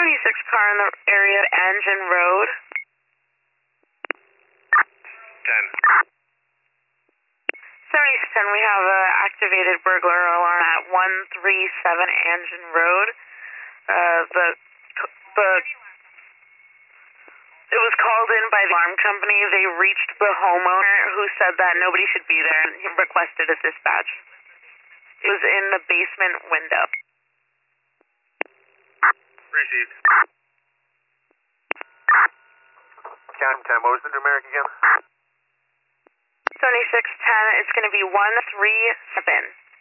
76 car in the area of Engine Road. 10. 7610, we have an activated burglar alarm at 137 Engine Road. It was called in by the alarm company. They reached the homeowner who said that nobody should be there and he requested a dispatch. It was in the basement window. Received. County 10, what was the numeric again? 7610, it's going to be 137.